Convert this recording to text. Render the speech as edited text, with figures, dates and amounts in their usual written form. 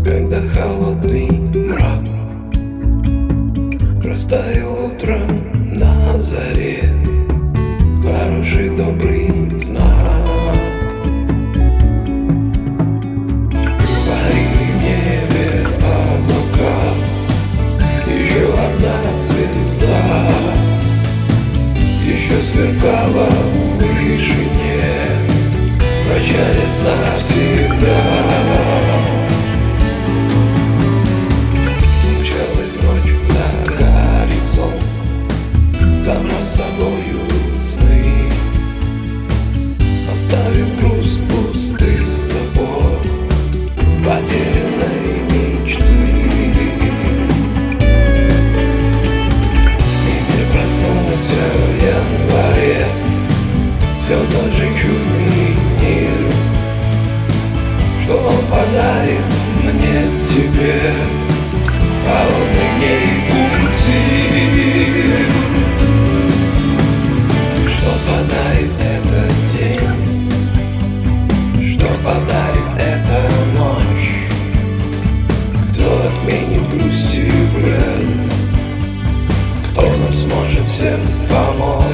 когда холодный мрак растаял утром на заре, хороший добрый знак. Парили в небе облака, еще одна звезда еще сверкала в вышине, прощаясь навсегда. Мчалась ночь за горизонт, забрав с собою сны, оставив груз пустых забот, потерянной мечты. И мир проснулся в январе, все тот же чудный мир, что он подарит мне, тебе, холодный дней пути. Что подарит этот день, что подарит эта ночь, кто отменит грусть и брен, кто нам сможет всем помочь.